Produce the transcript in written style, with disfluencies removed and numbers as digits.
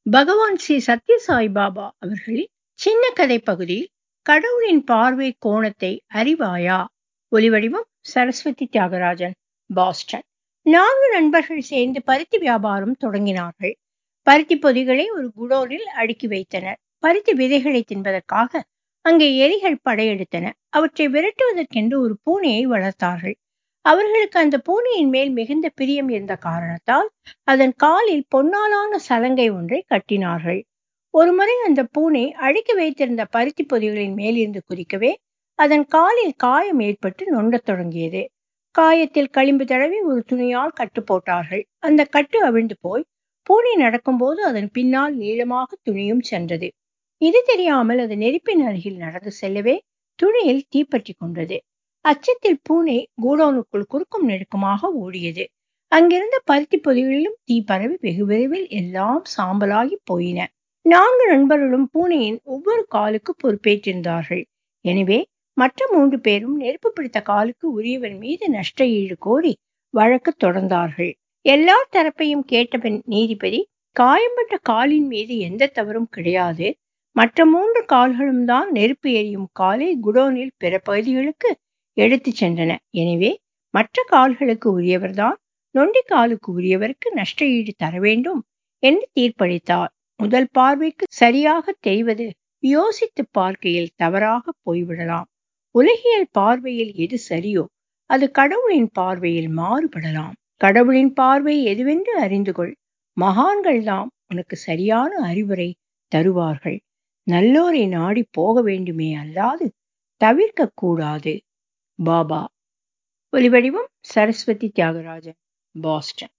பகவான் ஸ்ரீ சத்யசாய் பாபா அவர்களின் சின்ன கதை பகுதியில் கடவுளின் பார்வை கோணத்தை அறிவாயா? ஒலிவடிவம் சரஸ்வதி தியாகராஜன், பாஸ்டன். 4 நண்பர்கள் சேர்ந்து பருத்தி வியாபாரம் தொடங்கினார்கள். பருத்தி பொதிகளை ஒரு குடோனில் அடுக்கி வைத்தனர். பருத்தி விதைகளை தின்பதற்காக அங்கே எலிகள் படையெடுத்தன. அவற்றை விரட்டுவதற்கென்று ஒரு பூனையை வளர்த்தார்கள். அவர்களுக்கு அந்த பூனையின் மேல் மிகுந்த பிரியம் இருந்த காரணத்தால் அதன் காலில் பொன்னாலான சலங்கை ஒன்றை கட்டினார்கள். ஒருமுறை அந்த பூனை அடுக்கி வைத்திருந்த பருத்தி பொதிகளின் மேலிருந்து குதிக்கவே அதன் காலில் காயம் ஏற்பட்டு நொண்டத் தொடங்கியது. காயத்தில் களிம்பு தடவி ஒரு துணியால் கட்டு போட்டார்கள். அந்த கட்டு அவிழ்ந்து போய் பூனை நடக்கும்போது அதன் பின்னால் நீளமாக துணியும் சென்றது. இது தெரியாமல் அது நெருப்பின் அருகில் நடந்து செல்லவே துணியில் தீப்பற்றி கொண்டது. அச்சத்தில் பூனை கூடோனுக்குள் குறுக்கும் நெடுக்குமாக ஓடியது. அங்கிருந்த பருத்தி பொதிகளிலும் தீ பரவி வெகு விரைவில் எல்லாம் சாம்பலாகி போயின. 4 நண்பர்களும் பூனையின் ஒவ்வொரு காலுக்கு பொறுப்பேற்றிருந்தார்கள். எனவே மற்ற 3 பேரும் நெருப்பு பிடித்த காலுக்கு உரியவன் மீது நஷ்ட ஈடு கோரி வழக்கு தொடர்ந்தார்கள். எல்லா தரப்பையும் கேட்டபின் நீதிபதி, காயம்பட்ட காலின் மீது எந்த தவறும் கிடையாது. மற்ற 3 கால்களும் தான் நெருப்பு எரியும் காலை குடோனில் பிற பகுதிகளுக்கு எடுத்து சென்றன. எனவே மற்ற கால்களுக்கு உரியவர்தான் நொண்டி காலுக்கு உரியவருக்கு நஷ்ட ஈடு தர வேண்டும் என்று தீர்ப்பளித்தார். முதல் பார்வைக்கு சரியாக தெரிவது யோசித்து பார்க்கையில் தவறாக போய்விடலாம். உலகியல் பார்வையில் எது சரியோ அது கடவுளின் பார்வையில் மாறுபடலாம். கடவுளின் பார்வை எதுவென்று அறிந்து கொள். மகான்கள் தாம் உனக்கு சரியான அறிவுரை தருவார்கள். நல்லோரை நாடி போக வேண்டுமே அல்லாது தவிர்க்க கூடாது. பாபா. ஒலிவடிவம் சரஸ்வதி தியாகராஜன், பாஸ்டன்.